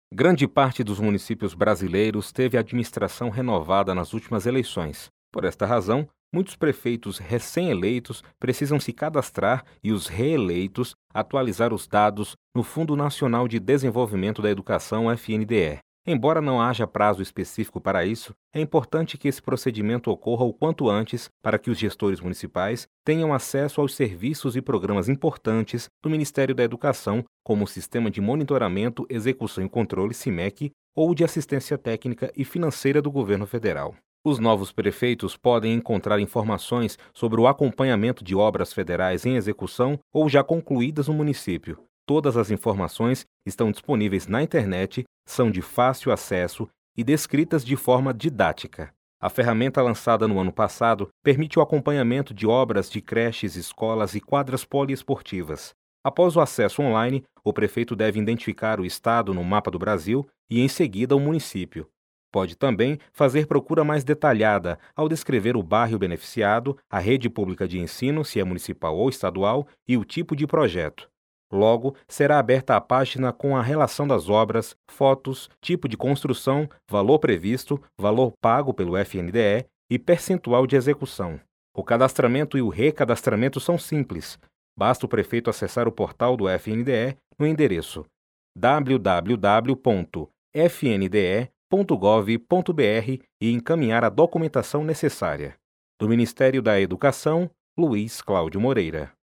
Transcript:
Grande parte dos municípios brasileiros teve administração renovada nas últimas eleições. Por esta razão, muitos prefeitos recém-eleitos precisam se cadastrar e os reeleitos atualizar os dados no Fundo Nacional de Desenvolvimento da Educação, FNDE. Embora não haja prazo específico para isso, é importante que esse procedimento ocorra o quanto antes para que os gestores municipais tenham acesso aos serviços e programas importantes do Ministério da Educação, como o Sistema de Monitoramento, Execução e Controle, SIMEC, ou de Assistência Técnica e Financeira do Governo Federal. Os novos prefeitos podem encontrar informações sobre o acompanhamento de obras federais em execução ou já concluídas no município. Todas as informações estão disponíveis na internet, são de fácil acesso e descritas de forma didática. A ferramenta lançada no ano passado permite o acompanhamento de obras de creches, escolas e quadras poliesportivas. Após o acesso online, o prefeito deve identificar o estado no mapa do Brasil e, em seguida, o município. Pode também fazer procura mais detalhada ao descrever o bairro beneficiado, a rede pública de ensino, se é municipal ou estadual, e o tipo de projeto. Logo, será aberta a página com a relação das obras, fotos, tipo de construção, valor previsto, valor pago pelo FNDE e percentual de execução. O cadastramento e o recadastramento são simples. Basta o prefeito acessar o portal do FNDE no endereço www.fnde.gov.br e encaminhar a documentação necessária. Do Ministério da Educação, Luiz Cláudio Moreira.